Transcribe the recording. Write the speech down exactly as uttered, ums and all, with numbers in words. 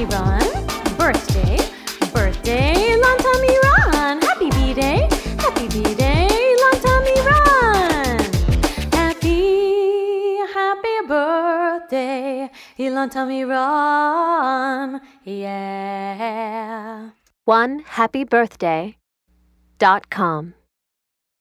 tummy run. Birthday, birthday, long tummy run. Happy B-Day, happy B-Day, long tummy run. Happy, happy birthday, long tummy run. Yeah. one happy birthday dot com